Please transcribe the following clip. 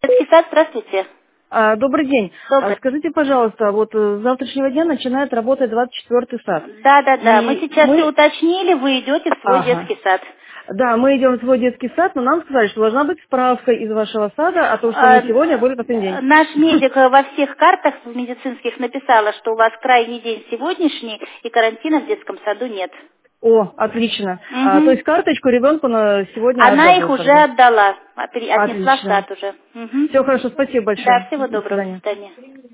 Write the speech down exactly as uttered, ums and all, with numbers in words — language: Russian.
Детский сад, здравствуйте. А, добрый день. А, Добрый. скажите, пожалуйста, вот э, с завтрашнего дня начинает работать двадцать четвёртый сад. Да, да, да. Мы И сейчас все мы... уточнили, вы идете в свой Ага. детский сад. Да, мы идем в свой детский сад, но нам сказали, что должна быть справка из вашего сада о том, что А, мы сегодня были последний э, день. Наш медик э, во всех картах медицинских написала, что у вас крайний день сегодняшний и карантина в детском саду нет. О, отлично. А, то Мгм. есть карточку ребенку на сегодня Она их отдадут уже тогда. отдала, отри- отнесла в Отлично. сад уже. Мгм. Все хорошо, спасибо Да, большое. всего До доброго, до свидания. свидания.